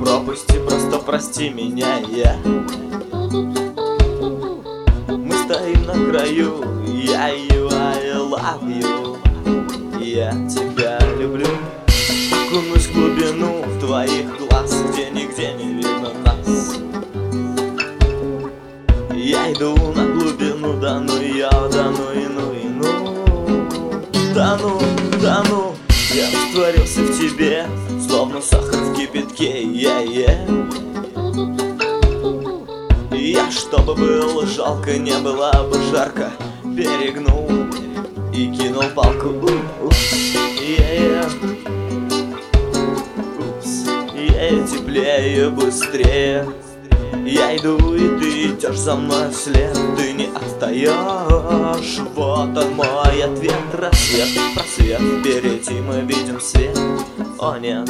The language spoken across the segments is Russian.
пропусти, просто прости меня, Мы стоим на краю, you, I love you. Я тебя люблю. Окунусь в глубину твоих глаз, где нигде не видно нас. Я иду на глубину, да ну я, да ну и ну и ну. Да ну, я растворился в тебе, словно сахар в кипятке, Я, чтобы было жалко, не было бы жарко, перегнул и кинул палку. Упс, теплее, быстрее. Я иду, и ты идешь за мной вслед. Ты не отстаешь. Вот он мой ответ. Рассвет, просвет. Впереди мы видим свет. О нет,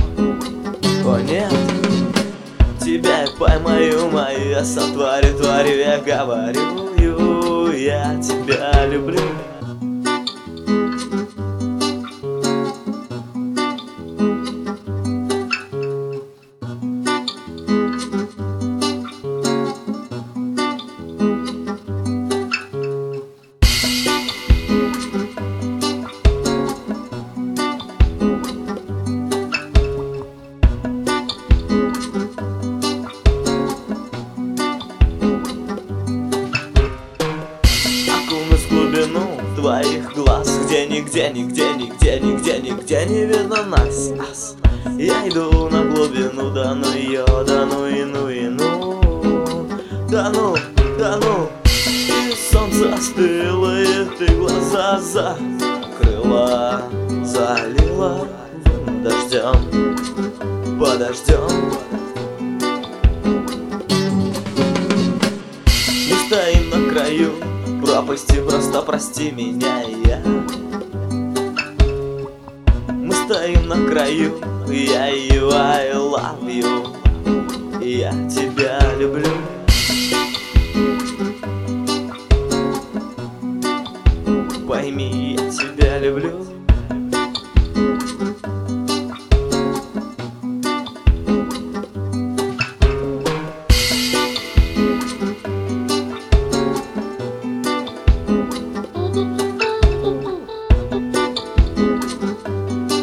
тебя я поймаю, мою сотворю, творю, я говорю, я тебя люблю. Твоих глаз, где нигде не видно нас. Я иду на глубину, да ну ее, да ну и ну и ну. Да ну, и солнце остыло, и ты глаза закрыла, залила дождем, подождем. Мы стоим на краю пропасти, просто прости меня, Мы стоим на краю, you, I love you. Я тебя люблю. Пойми, я тебя люблю.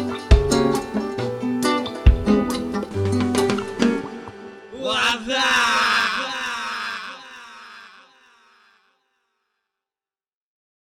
Вода!